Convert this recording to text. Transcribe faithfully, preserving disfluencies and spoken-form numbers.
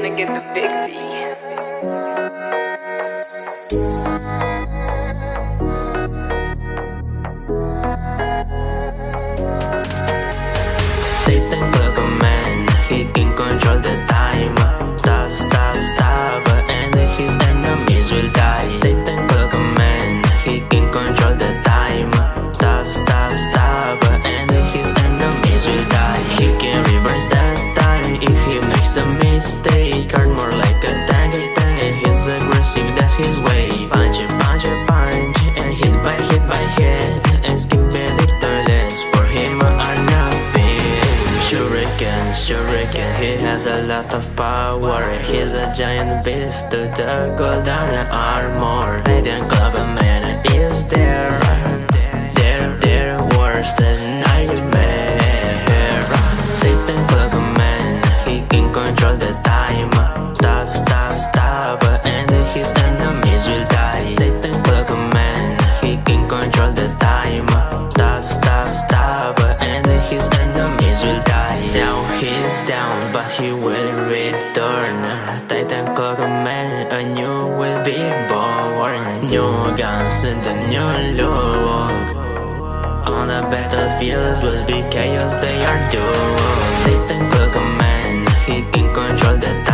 gonna get the big D. Titan like a man, he can control the time. Stop, stop, stop, and his enemies will die. Titan like a man, he can control the time. Stop, stop, stop, and his enemies will die. He can reverse that time if he makes a mistake. Hard more like a tank, tank, and he's aggressive, that's his way. Punch, punch, punch, and hit by hit by hit, and skip the toilets for him are nothing. Shuriken, Shuriken, he has a lot of power. He's a giant beast to the golden armor. Titan Club Man is there, they're, they're worse than nightmare. Titan Club Man, he can control the time. Stop, stop, stop, and his enemies will die. Titan Club Man, he can control the time. Stop, stop, stop, and his enemies will die. Now he's down, but he will return. Titan Clock Man, a new will be born. New guns and a new look. On the battlefield will be chaos, they are doomed. Titan Clock Man, he can control the time.